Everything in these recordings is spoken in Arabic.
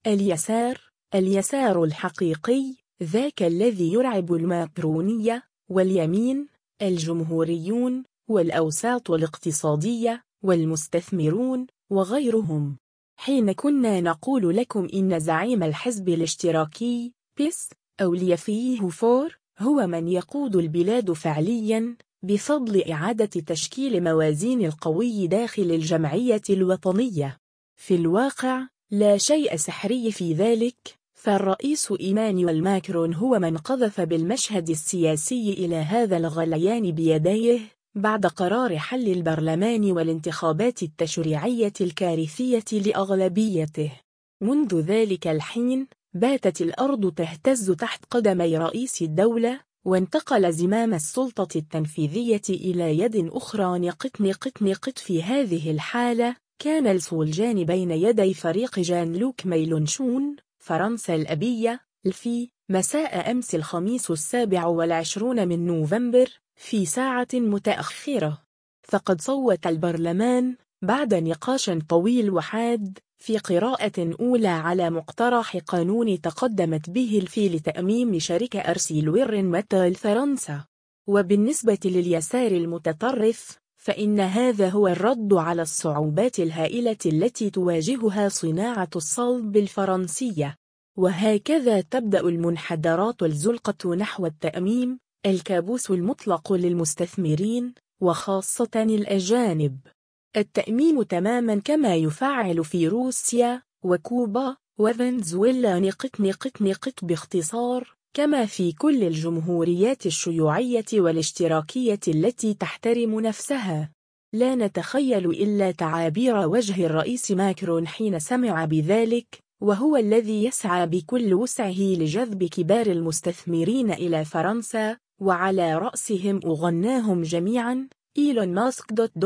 اليسار الحقيقي ذاك الذي يرعب الماكرونية، واليمين الجمهوريون والأوساط الاقتصادية والمستثمرون وغيرهم. حين كنا نقول لكم إن زعيم الحزب الاشتراكي بيس أو ليفيه فور هو من يقود البلاد فعلياً بفضل إعادة تشكيل موازين القوي داخل الجمعية الوطنية، في الواقع لا شيء سحري في ذلك، فالرئيس إيمانويل ماكرون هو من قذف بالمشهد السياسي إلى هذا الغليان بيديه بعد قرار حل البرلمان والانتخابات التشريعية الكارثية لأغلبيته. منذ ذلك الحين باتت الأرض تهتز تحت قدمي رئيس الدولة، وانتقل زمام السلطة التنفيذية إلى يد أخرى. نقط. في هذه الحالة كان السولجان بين يدي فريق جان لوك ميلونشون فرنسا الأبية في مساء أمس الخميس 27 من نوفمبر في ساعة متأخرة. فقد صوت البرلمان بعد نقاش طويل وحاد في قراءة أولى على مقترح قانون تقدمت به لتأميم شركة أرسيلورميتال فرنسا. وبالنسبة لليسار المتطرف فإن هذا هو الرد على الصعوبات الهائلة التي تواجهها صناعة الصلب الفرنسية. وهكذا تبدأ المنحدرات الزلقة نحو التأميم، الكابوس المطلق للمستثمرين وخاصة الأجانب. التأميم تماما كما يفعل في روسيا وكوبا وفنزويلا. نقط. باختصار كما في كل الجمهوريات الشيوعية والاشتراكية التي تحترم نفسها. لا نتخيل إلا تعابير وجه الرئيس ماكرون حين سمع بذلك، وهو الذي يسعى بكل وسعه لجذب كبار المستثمرين إلى فرنسا، وعلى رأسهم أغناهم جميعا إيلون ماسك.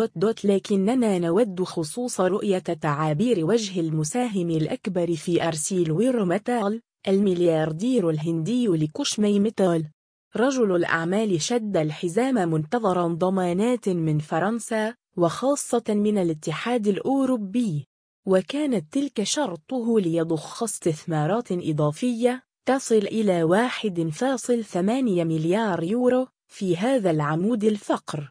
لكننا نود خصوص رؤية تعابير وجه المساهم الأكبر في أرسيلورميتال، الملياردير الهندي لكشمي ميتال. رجل الأعمال شد الحزام منتظرا ضمانات من فرنسا وخاصة من الاتحاد الأوروبي، وكانت تلك شرطه ليضخ استثمارات إضافية تصل إلى 1.8 مليار يورو في هذا العمود الفقر.